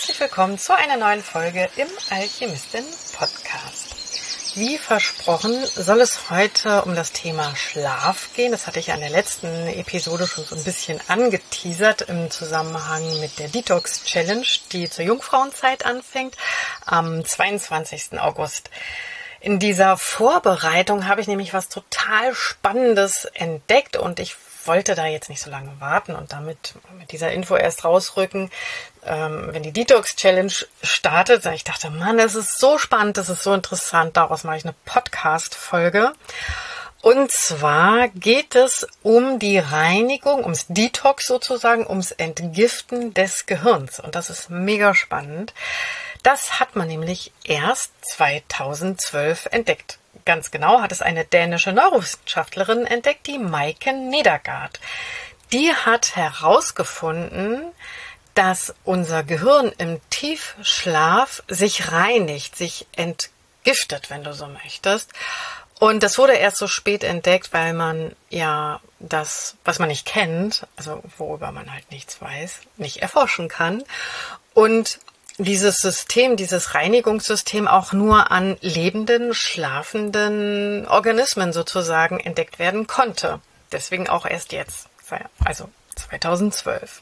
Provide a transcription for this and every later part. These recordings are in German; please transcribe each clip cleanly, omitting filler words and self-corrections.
herzlich willkommen zu einer neuen Folge im Alchemistin-Podcast. Wie versprochen soll es heute um das Thema Schlaf gehen. Das hatte ich ja in der letzten Episode schon so ein bisschen angeteasert im Zusammenhang mit der Detox Challenge, die zur Jungfrauenzeit anfängt, am 22. August. In dieser Vorbereitung habe ich nämlich was total Spannendes entdeckt und ich wollte da jetzt nicht so lange warten und damit mit dieser Info erst rausrücken, wenn die Detox Challenge startet. Ich dachte, Mann, das ist so spannend, das ist so interessant, daraus mache ich eine Podcast-Folge. Und zwar geht es um die Reinigung, ums Detox sozusagen, ums Entgiften des Gehirns. Und das ist mega spannend. Das hat man nämlich erst 2012 entdeckt. Ganz genau hat es eine dänische Neurowissenschaftlerin entdeckt, die Maiken Nedergaard. Die hat herausgefunden, dass unser Gehirn im Tiefschlaf sich reinigt, sich entgiftet, wenn du so möchtest. Und das wurde erst so spät entdeckt, weil man ja das, was man nicht kennt, also worüber man halt nichts weiß, nicht erforschen kann. Und dieses System, dieses Reinigungssystem auch nur an lebenden, schlafenden Organismen sozusagen entdeckt werden konnte. Deswegen auch erst jetzt, also 2012.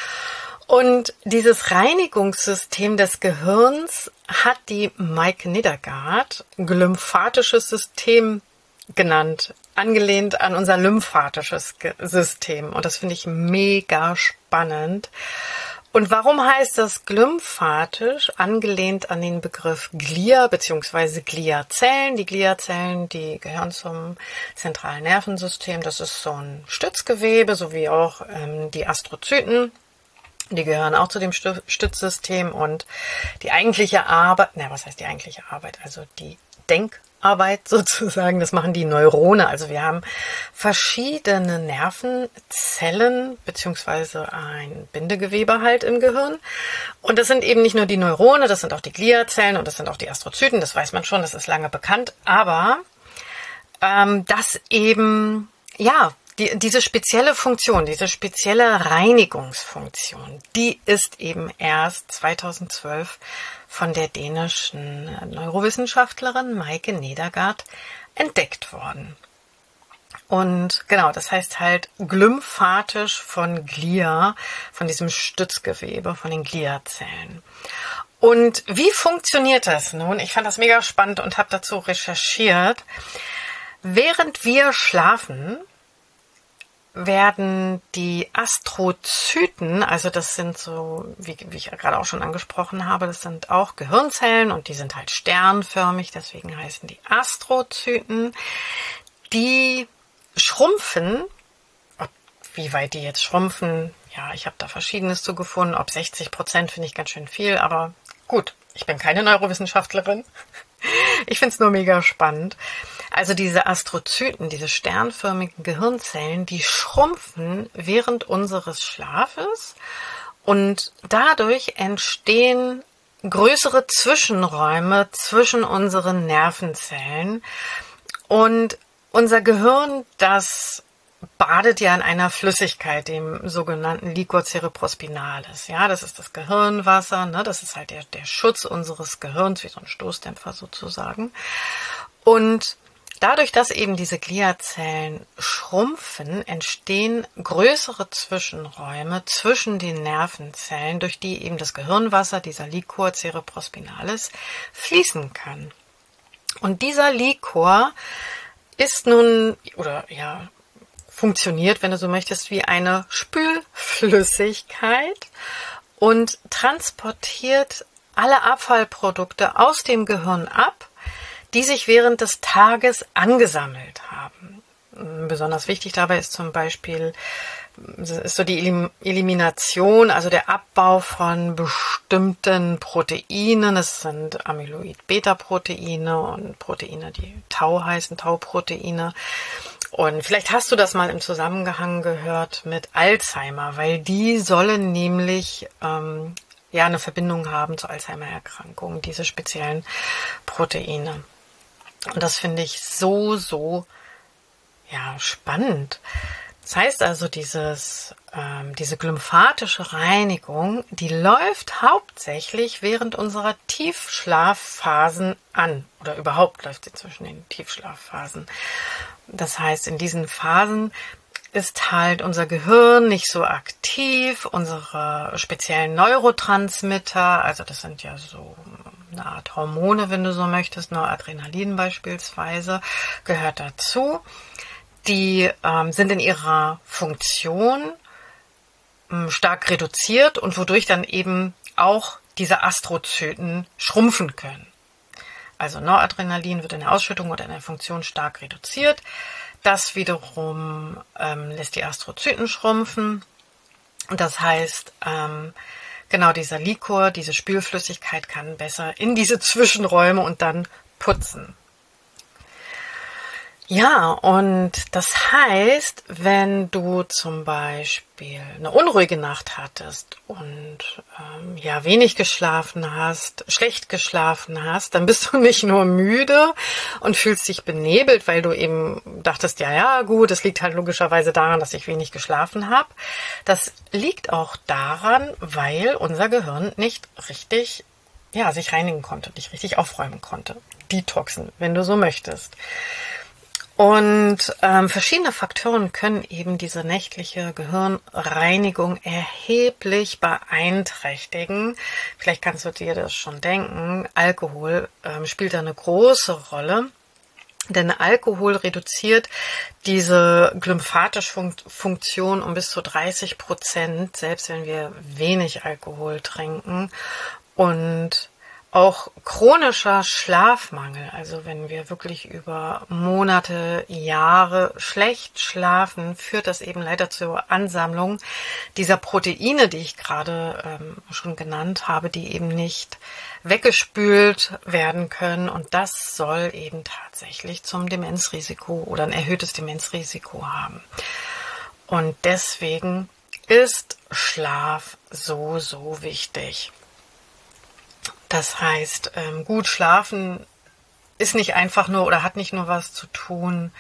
Und dieses Reinigungssystem des Gehirns hat die Maiken Nedergaard glymphatisches System genannt, angelehnt an unser lymphatisches System. Und das finde ich mega spannend. Und warum heißt das glymphatisch? Angelehnt an den Begriff Glia bzw. Gliazellen. Die Gliazellen, die gehören zum zentralen Nervensystem. Das ist so ein Stützgewebe, sowie auch die Astrozyten. Die gehören auch zu dem Stützsystem. Und die eigentliche Arbeit, was heißt die eigentliche Arbeit? Also die Denkarbeit sozusagen, das machen die Neurone. Also wir haben verschiedene Nervenzellen beziehungsweise ein Bindegewebe halt im Gehirn. Und das sind eben nicht nur die Neurone, das sind auch die Gliazellen und das sind auch die Astrozyten. Das weiß man schon, das ist lange bekannt. Aber dass eben, diese spezielle Funktion, diese spezielle Reinigungsfunktion, die ist eben erst 2012 von der dänischen Neurowissenschaftlerin Maiken Nedergaard entdeckt worden. Und genau, das heißt halt glymphatisch von Glia, von diesem Stützgewebe, von den Gliazellen. Und wie funktioniert das nun? Ich fand das mega spannend und habe dazu recherchiert. Während wir schlafen, werden die Astrozyten, also das sind so, wie ich gerade auch schon angesprochen habe, das sind auch Gehirnzellen und die sind halt sternförmig, deswegen heißen die Astrozyten, die schrumpfen. Wie weit die jetzt schrumpfen, ja, ich habe da Verschiedenes zu gefunden, ob 60% finde ich ganz schön viel, aber gut, ich bin keine Neurowissenschaftlerin. Ich finde es nur mega spannend. Also diese Astrozyten, diese sternförmigen Gehirnzellen, die schrumpfen während unseres Schlafes und dadurch entstehen größere Zwischenräume zwischen unseren Nervenzellen. Und unser Gehirn, das badet ja in einer Flüssigkeit, dem sogenannten Liquor cerebrospinalis. Ja, das ist das Gehirnwasser, ne? Das ist halt der Schutz unseres Gehirns, wie so ein Stoßdämpfer sozusagen. Und dadurch, dass eben diese Gliazellen schrumpfen, entstehen größere Zwischenräume zwischen den Nervenzellen, durch die eben das Gehirnwasser, dieser Liquor cerebrospinalis, fließen kann. Und dieser Liquor ist nun, funktioniert, wenn du so möchtest, wie eine Spülflüssigkeit und transportiert alle Abfallprodukte aus dem Gehirn ab, die sich während des Tages angesammelt haben. Besonders wichtig dabei ist zum Beispiel so die Elimination, also der Abbau von bestimmten Proteinen. Das sind Amyloid-Beta-Proteine und Proteine, die Tau heißen, Tau-Proteine. Und vielleicht hast du das mal im Zusammenhang gehört mit Alzheimer, weil die sollen nämlich eine Verbindung haben zur Alzheimer-Erkrankung, diese speziellen Proteine. Und das finde ich so spannend. Das heißt also, dieses diese glymphatische Reinigung, die läuft hauptsächlich während unserer Tiefschlafphasen an. Oder überhaupt läuft sie zwischen den Tiefschlafphasen. Das heißt, in diesen Phasen ist halt unser Gehirn nicht so aktiv, unsere speziellen Neurotransmitter, also das sind ja so eine Art Hormone, wenn du so möchtest, Noradrenalin beispielsweise, gehört dazu. Die sind in ihrer Funktion stark reduziert und wodurch dann eben auch diese Astrozyten schrumpfen können. Also Noradrenalin wird in der Ausschüttung oder in der Funktion stark reduziert. Das wiederum lässt die Astrozyten schrumpfen. Das heißt, genau dieser Liquor, diese Spülflüssigkeit kann besser in diese Zwischenräume und dann putzen. Ja, und das heißt, wenn du zum Beispiel eine unruhige Nacht hattest und wenig geschlafen hast, schlecht geschlafen hast, dann bist du nicht nur müde und fühlst dich benebelt, weil du eben dachtest, ja gut, es liegt halt logischerweise daran, dass ich wenig geschlafen habe. Das liegt auch daran, weil unser Gehirn nicht richtig sich reinigen konnte, nicht richtig aufräumen konnte. Detoxen, wenn du so möchtest. Und verschiedene Faktoren können eben diese nächtliche Gehirnreinigung erheblich beeinträchtigen. Vielleicht kannst du dir das schon denken. Alkohol spielt da eine große Rolle. Denn Alkohol reduziert diese glymphatische Funktion um bis zu 30%, selbst wenn wir wenig Alkohol trinken. Und auch chronischer Schlafmangel, also wenn wir wirklich über Monate, Jahre schlecht schlafen, führt das eben leider zur Ansammlung dieser Proteine, die ich gerade schon genannt habe, die eben nicht weggespült werden können. Und das soll eben tatsächlich zum Demenzrisiko oder ein erhöhtes Demenzrisiko haben. Und deswegen ist Schlaf so wichtig. Das heißt, gut schlafen ist nicht einfach nur oder hat nicht nur was zu tun,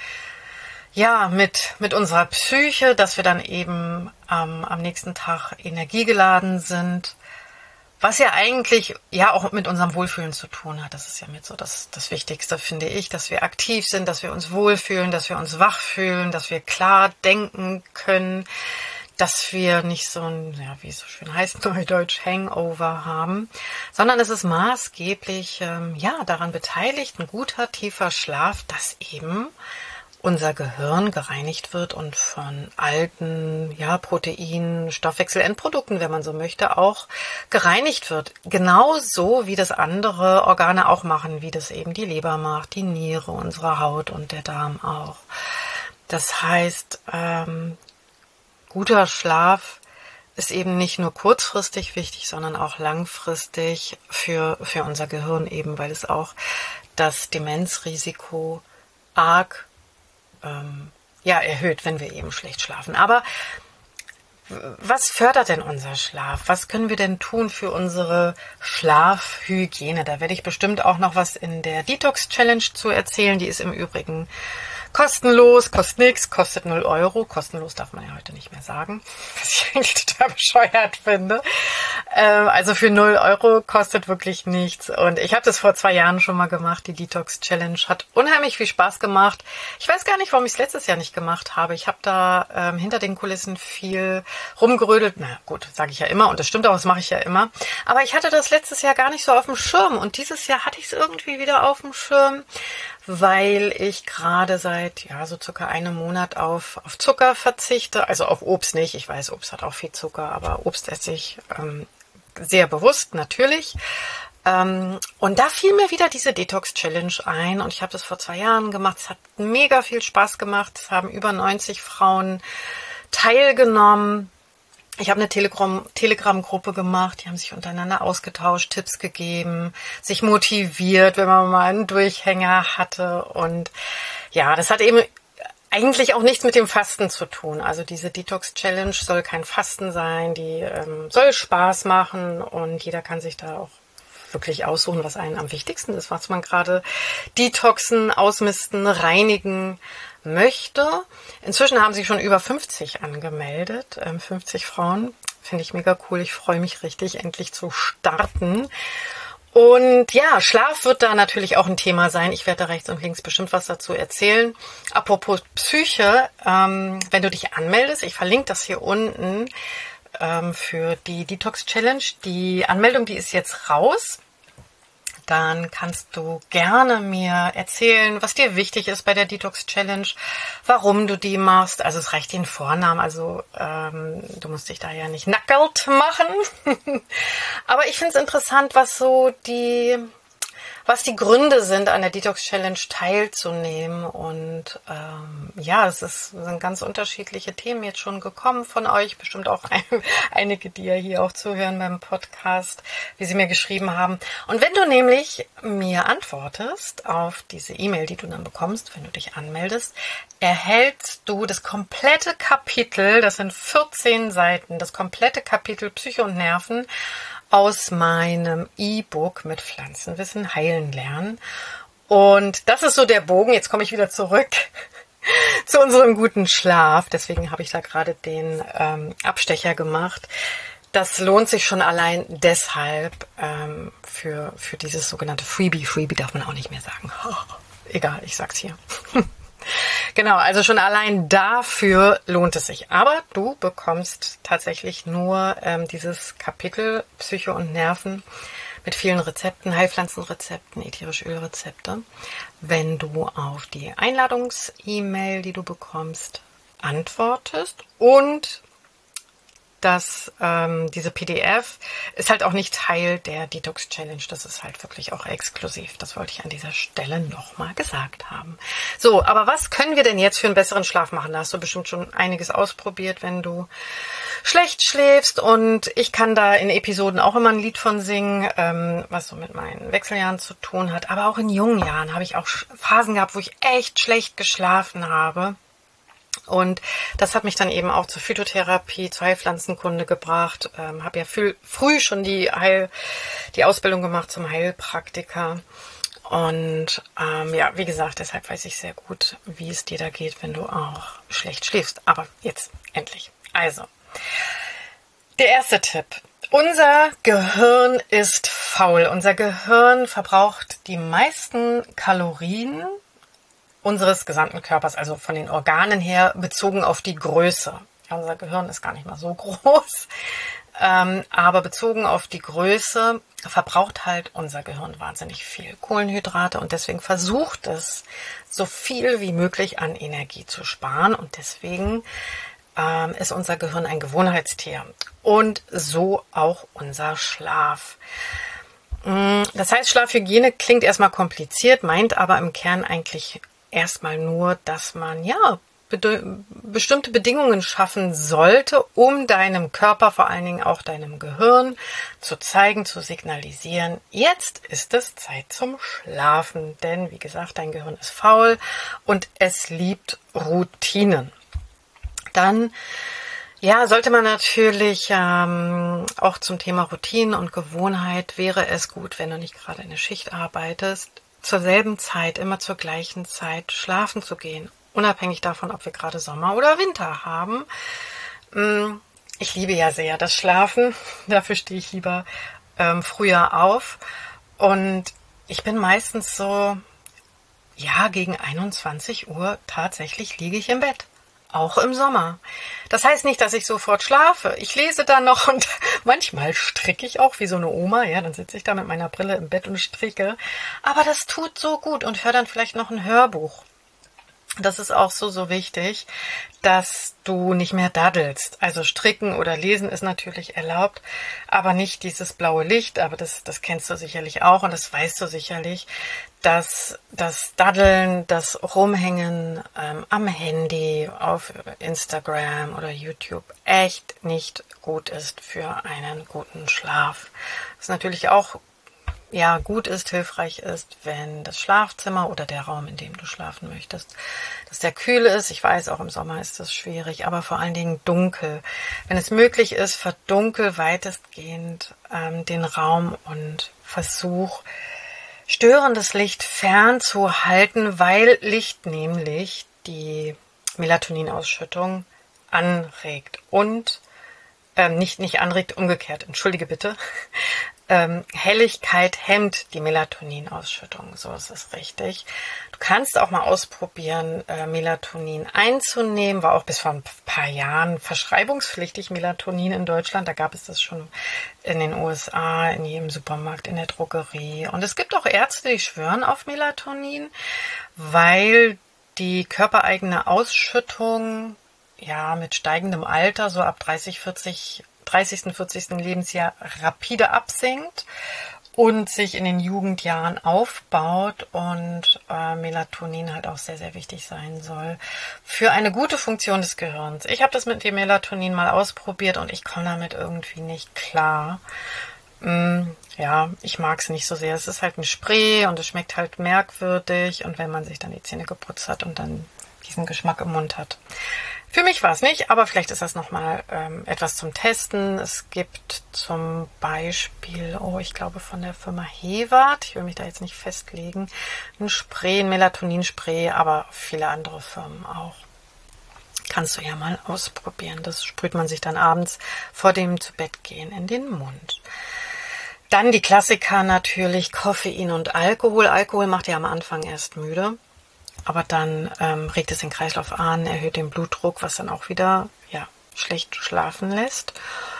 mit unserer Psyche, dass wir dann eben am nächsten Tag energiegeladen sind, was ja eigentlich auch mit unserem Wohlfühlen zu tun hat. Das ist ja mit so das Wichtigste, finde ich, dass wir aktiv sind, dass wir uns wohlfühlen, dass wir uns wach fühlen, dass wir klar denken können, dass wir nicht so ein, wie es so schön heißt, neudeutsch Hangover haben, sondern es ist maßgeblich daran beteiligt, ein guter, tiefer Schlaf, dass eben unser Gehirn gereinigt wird und von alten Proteinen, Stoffwechselendprodukten, wenn man so möchte, auch gereinigt wird. Genauso wie das andere Organe auch machen, wie das eben die Leber macht, die Niere, unsere Haut und der Darm auch. Das heißt, guter Schlaf ist eben nicht nur kurzfristig wichtig, sondern auch langfristig für unser Gehirn eben, weil es auch das Demenzrisiko arg erhöht, wenn wir eben schlecht schlafen. Aber was fördert denn unser Schlaf? Was können wir denn tun für unsere Schlafhygiene? Da werde ich bestimmt auch noch was in der Detox Challenge zu erzählen. Die ist im Übrigen kostenlos, kostet nichts, kostet 0 Euro. Kostenlos darf man ja heute nicht mehr sagen, was ich eigentlich total bescheuert finde. Also für 0 Euro kostet wirklich nichts. Und ich habe das vor 2 Jahren schon mal gemacht, die Detox Challenge. Hat unheimlich viel Spaß gemacht. Ich weiß gar nicht, warum ich es letztes Jahr nicht gemacht habe. Ich habe da hinter den Kulissen viel rumgerödelt. Na gut, sage ich ja immer und das stimmt auch, das mache ich ja immer. Aber ich hatte das letztes Jahr gar nicht so auf dem Schirm. Und dieses Jahr hatte ich es irgendwie wieder auf dem Schirm, weil ich gerade seit so circa einem Monat auf Zucker verzichte, also auf Obst nicht. Ich weiß, Obst hat auch viel Zucker, aber Obst esse ich sehr bewusst natürlich. Und da fiel mir wieder diese Detox Challenge ein und ich habe das vor 2 Jahren gemacht. Es hat mega viel Spaß gemacht. Es haben über 90 Frauen teilgenommen. Ich habe eine Telegram-Gruppe gemacht, die haben sich untereinander ausgetauscht, Tipps gegeben, sich motiviert, wenn man mal einen Durchhänger hatte. Und das hat eben eigentlich auch nichts mit dem Fasten zu tun. Also diese Detox-Challenge soll kein Fasten sein, die soll Spaß machen und jeder kann sich da auch wirklich aussuchen, was einem am wichtigsten ist, was man gerade detoxen, ausmisten, reinigen möchte. Inzwischen haben sich schon über 50 angemeldet, 50 Frauen. Finde ich mega cool. Ich freue mich richtig, endlich zu starten. Und ja, Schlaf wird da natürlich auch ein Thema sein. Ich werde da rechts und links bestimmt was dazu erzählen. Apropos Psyche, wenn du dich anmeldest, ich verlinke das hier unten für die Detox Challenge. Die Anmeldung, die ist jetzt raus. Dann kannst du gerne mir erzählen, was dir wichtig ist bei der Detox Challenge, warum du die machst. Also es reicht den Vornamen, also du musst dich da ja nicht nackelt machen. Aber ich finde es interessant, was die Gründe sind, an der Detox Challenge teilzunehmen. Und ja, sind ganz unterschiedliche Themen jetzt schon gekommen von euch. Bestimmt auch einige, die ja hier auch zuhören beim Podcast, wie sie mir geschrieben haben. Und wenn du nämlich mir antwortest auf diese E-Mail, die du dann bekommst, wenn du dich anmeldest, erhältst du das komplette Kapitel, das sind 14 Seiten, das komplette Kapitel Psyche und Nerven aus meinem E-Book mit Pflanzenwissen heilen lernen. Und das ist so der Bogen. Jetzt komme ich wieder zurück zu unserem guten Schlaf. Deswegen habe ich da gerade den Abstecher gemacht. Das lohnt sich schon allein deshalb für dieses sogenannte Freebie. Freebie darf man auch nicht mehr sagen. Egal, ich sag's hier. Genau, also schon allein dafür lohnt es sich. Aber du bekommst tatsächlich nur dieses Kapitel Psyche und Nerven mit vielen Rezepten, Heilpflanzenrezepten, ätherische Ölrezepte, wenn du auf die Einladungs-E-Mail, die du bekommst, antwortest. Und diese PDF ist halt auch nicht Teil der Detox Challenge. Das ist halt wirklich auch exklusiv. Das wollte ich an dieser Stelle nochmal gesagt haben. So, aber was können wir denn jetzt für einen besseren Schlaf machen? Da hast du bestimmt schon einiges ausprobiert, wenn du schlecht schläfst. Und ich kann da in Episoden auch immer ein Lied von singen, was so mit meinen Wechseljahren zu tun hat. Aber auch in jungen Jahren habe ich auch Phasen gehabt, wo ich echt schlecht geschlafen habe. Und das hat mich dann eben auch zur Phytotherapie, zur Heilpflanzenkunde gebracht. Habe ja früh schon die Ausbildung gemacht zum Heilpraktiker. Und ja, wie gesagt, deshalb weiß ich sehr gut, wie es dir da geht, wenn du auch schlecht schläfst. Aber jetzt endlich. Also, der erste Tipp. Unser Gehirn ist faul. Unser Gehirn verbraucht die meisten Kalorien unseres gesamten Körpers, also von den Organen her, bezogen auf die Größe. Ja, unser Gehirn ist gar nicht mal so groß, aber bezogen auf die Größe verbraucht halt unser Gehirn wahnsinnig viel Kohlenhydrate und deswegen versucht es, so viel wie möglich an Energie zu sparen und deswegen ist unser Gehirn ein Gewohnheitstier und so auch unser Schlaf. Das heißt, Schlafhygiene klingt erstmal kompliziert, meint aber im Kern eigentlich erstmal nur, dass man ja bestimmte Bedingungen schaffen sollte, um deinem Körper, vor allen Dingen auch deinem Gehirn, zu zeigen, zu signalisieren, jetzt ist es Zeit zum Schlafen. Denn, wie gesagt, dein Gehirn ist faul und es liebt Routinen. Dann ja, sollte man natürlich auch zum Thema Routinen und Gewohnheit wäre es gut, wenn du nicht gerade in der Schicht arbeitest, zur selben Zeit, immer zur gleichen Zeit schlafen zu gehen, unabhängig davon, ob wir gerade Sommer oder Winter haben. Ich liebe ja sehr das Schlafen, dafür stehe ich lieber früher auf und ich bin meistens so, ja, gegen 21 Uhr tatsächlich liege ich im Bett. Auch im Sommer. Das heißt nicht, dass ich sofort schlafe. Ich lese dann noch und manchmal stricke ich auch wie so eine Oma. Ja, dann sitze ich da mit meiner Brille im Bett und stricke. Aber das tut so gut und höre dann vielleicht noch ein Hörbuch. Das ist auch so wichtig, dass du nicht mehr daddelst. Also stricken oder lesen ist natürlich erlaubt, aber nicht dieses blaue Licht. Aber das kennst du sicherlich auch und das weißt du sicherlich, dass das Daddeln, das Rumhängen am Handy, auf Instagram oder YouTube echt nicht gut ist für einen guten Schlaf. Das ist natürlich auch ja, gut ist, hilfreich ist, wenn das Schlafzimmer oder der Raum, in dem du schlafen möchtest, dass der kühl ist. Ich weiß, auch im Sommer ist das schwierig, aber vor allen Dingen dunkel. Wenn es möglich ist, verdunkel weitestgehend den Raum und versuch, störendes Licht fernzuhalten, weil Licht nämlich die Melatoninausschüttung anregt und nicht anregt, umgekehrt, entschuldige bitte. Helligkeit hemmt die Melatoninausschüttung, so ist es richtig. Du kannst auch mal ausprobieren, Melatonin einzunehmen, war auch bis vor ein paar Jahren verschreibungspflichtig Melatonin in Deutschland, da gab es das schon in den USA, in jedem Supermarkt, in der Drogerie. Und es gibt auch Ärzte, die schwören auf Melatonin, weil die körpereigene Ausschüttung mit steigendem Alter, so ab 30., 40. Lebensjahr rapide absinkt und sich in den Jugendjahren aufbaut und Melatonin halt auch sehr, sehr wichtig sein soll für eine gute Funktion des Gehirns. Ich habe das mit dem Melatonin mal ausprobiert und ich komme damit irgendwie nicht klar. Ich mag es nicht so sehr. Es ist halt ein Spray und es schmeckt halt merkwürdig und wenn man sich dann die Zähne geputzt hat und dann diesen Geschmack im Mund hat. Für mich war es nicht, aber vielleicht ist das nochmal etwas zum Testen. Es gibt zum Beispiel, ich glaube von der Firma Hewart, ich will mich da jetzt nicht festlegen, ein Spray, ein Melatonin-Spray, aber viele andere Firmen auch. Kannst du ja mal ausprobieren. Das sprüht man sich dann abends vor dem Zubettgehen in den Mund. Dann die Klassiker natürlich, Koffein und Alkohol. Alkohol macht ja am Anfang erst müde. Aber dann regt es den Kreislauf an, erhöht den Blutdruck, was dann auch wieder schlecht schlafen lässt.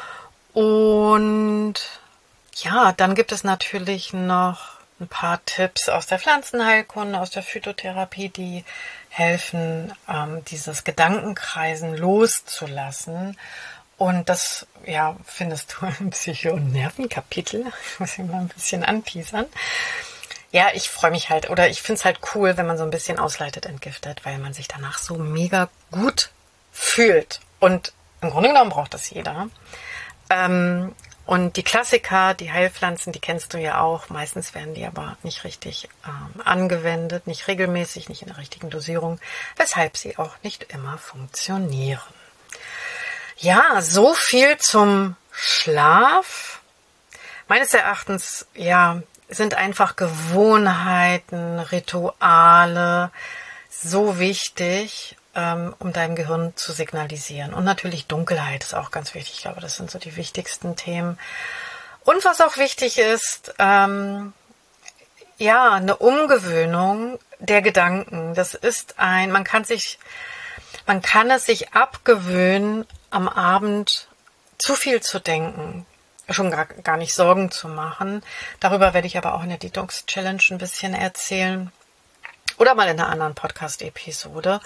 Und dann gibt es natürlich noch ein paar Tipps aus der Pflanzenheilkunde, aus der Phytotherapie, die helfen, dieses Gedankenkreisen loszulassen. Und das findest du im Psycho- und Nervenkapitel. Ich muss ihn mal ein bisschen anteasern. Ja, ich freue mich halt, oder ich finde es halt cool, wenn man so ein bisschen ausleitet, entgiftet, weil man sich danach so mega gut fühlt. Und im Grunde genommen braucht das jeder. Und die Klassiker, die Heilpflanzen, die kennst du ja auch. Meistens werden die aber nicht richtig angewendet, nicht regelmäßig, nicht in der richtigen Dosierung, weshalb sie auch nicht immer funktionieren. Ja, so viel zum Schlaf. Meines Erachtens, sind einfach Gewohnheiten, Rituale so wichtig, um deinem Gehirn zu signalisieren. Und natürlich Dunkelheit ist auch ganz wichtig. Ich glaube, das sind so die wichtigsten Themen. Und was auch wichtig ist, eine Umgewöhnung der Gedanken. Das ist man kann es sich abgewöhnen, am Abend zu viel zu denken. Schon gar nicht Sorgen zu machen. Darüber werde ich aber auch in der Detox Challenge ein bisschen erzählen. Oder mal in einer anderen Podcast-Episode.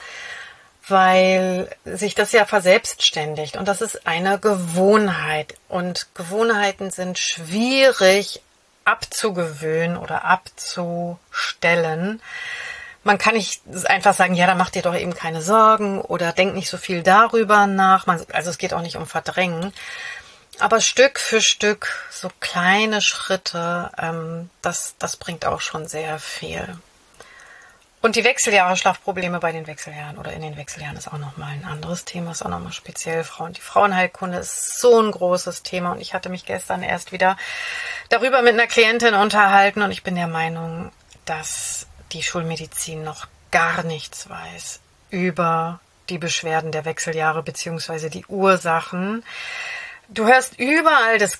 Weil sich das ja verselbstständigt. Und das ist eine Gewohnheit. Und Gewohnheiten sind schwierig abzugewöhnen oder abzustellen. Man kann nicht einfach sagen, dann mach dir doch eben keine Sorgen oder denk nicht so viel darüber nach. Also es geht auch nicht um Verdrängen. Aber Stück für Stück, so kleine Schritte, das bringt auch schon sehr viel. Und die Wechseljahre, Schlafprobleme bei den Wechseljahren oder in den Wechseljahren ist auch nochmal ein anderes Thema, ist auch nochmal speziell Frauen. Die Frauenheilkunde ist so ein großes Thema und ich hatte mich gestern erst wieder darüber mit einer Klientin unterhalten und ich bin der Meinung, dass die Schulmedizin noch gar nichts weiß über die Beschwerden der Wechseljahre bzw. die Ursachen. Du hörst überall das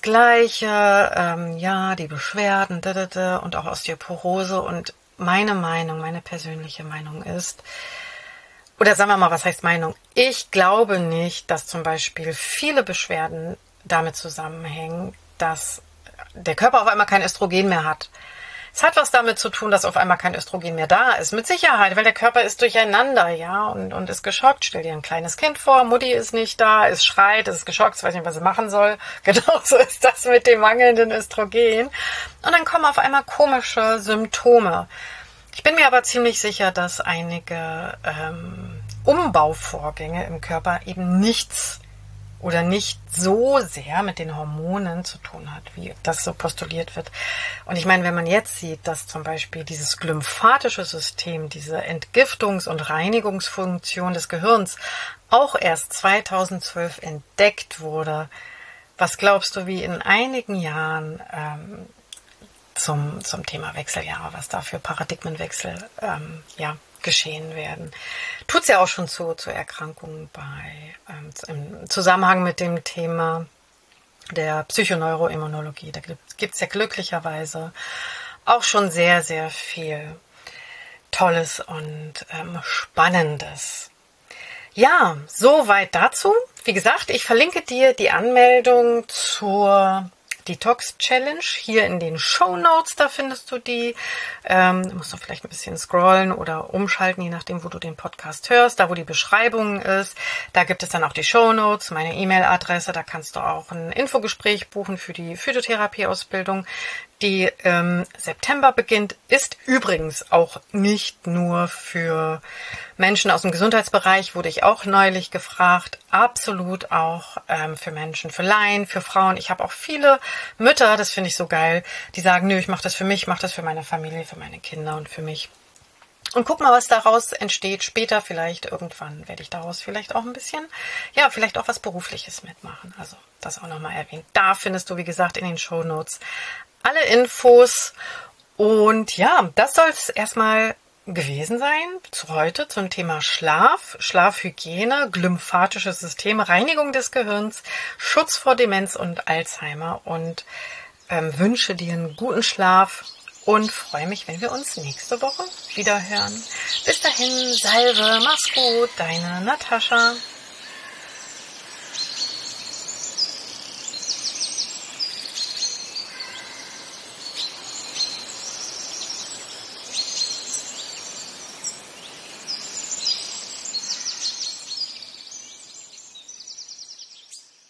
Gleiche, die Beschwerden und auch Osteoporose. Und meine persönliche Meinung ist, oder sagen wir mal, was heißt Meinung? Ich glaube nicht, dass zum Beispiel viele Beschwerden damit zusammenhängen, dass der Körper auf einmal kein Östrogen mehr hat. Es hat was damit zu tun, dass auf einmal kein Östrogen mehr da ist. Mit Sicherheit, weil der Körper ist durcheinander, und ist geschockt. Stell dir ein kleines Kind vor, Mutti ist nicht da, es schreit, es ist geschockt, es weiß nicht, was sie machen soll. Genauso ist das mit dem mangelnden Östrogen. Und dann kommen auf einmal komische Symptome. Ich bin mir aber ziemlich sicher, dass einige Umbauvorgänge im Körper eben nichts oder nicht so sehr mit den Hormonen zu tun hat, wie das so postuliert wird. Und ich meine, wenn man jetzt sieht, dass zum Beispiel dieses glymphatische System, diese Entgiftungs- und Reinigungsfunktion des Gehirns auch erst 2012 entdeckt wurde, was glaubst du, wie in einigen Jahren zum Thema Wechseljahre, was da für Paradigmenwechsel geschehen werden. Tut's ja auch schon zu Erkrankungen im Zusammenhang mit dem Thema der Psychoneuroimmunologie. Da gibt's ja glücklicherweise auch schon sehr, sehr viel Tolles und Spannendes. Ja, soweit dazu. Wie gesagt, ich verlinke dir die Anmeldung zur Detox Challenge hier in den Shownotes, da findest du die. Du musst noch vielleicht ein bisschen scrollen oder umschalten, je nachdem, wo du den Podcast hörst. Da, wo die Beschreibung ist, da gibt es dann auch die Shownotes, meine E-Mail-Adresse. Da kannst du auch ein Infogespräch buchen für die Phytotherapie-Ausbildung, die im September beginnt. Ist übrigens auch nicht nur für Menschen aus dem Gesundheitsbereich, wurde ich auch neulich gefragt. Absolut auch für Menschen, für Laien, für Frauen. Ich habe auch viele Mütter, das finde ich so geil, die sagen, nö, ich mache das für mich, ich mache das für meine Familie, für meine Kinder und für mich. Und guck mal, was daraus entsteht. Später vielleicht, irgendwann werde ich daraus vielleicht auch ein bisschen, ja, vielleicht auch was Berufliches mitmachen. Also das auch nochmal erwähnt. Da findest du, wie gesagt, in den Shownotes alle Infos. Und ja, das soll es erstmal gewesen sein zu heute zum Thema Schlaf, Schlafhygiene, glymphatisches System, Reinigung des Gehirns, Schutz vor Demenz und Alzheimer und wünsche dir einen guten Schlaf und freue mich, wenn wir uns nächste Woche wieder hören. Bis dahin, Salve, mach's gut, deine Natascha.